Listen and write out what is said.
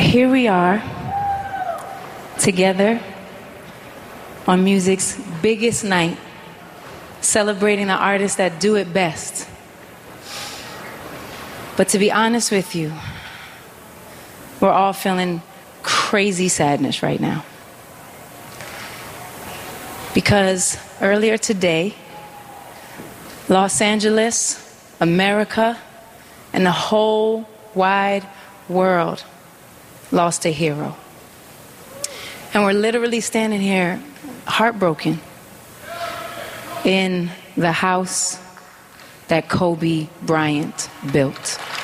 Here we are, together on music's biggest night, celebrating the artists that do it best. But to be honest with you, we're all feeling crazy sadness right now. Because earlier today, Los Angeles, America, and the whole wide world lost a hero. And we're literally standing here heartbroken in the house that Kobe Bryant built.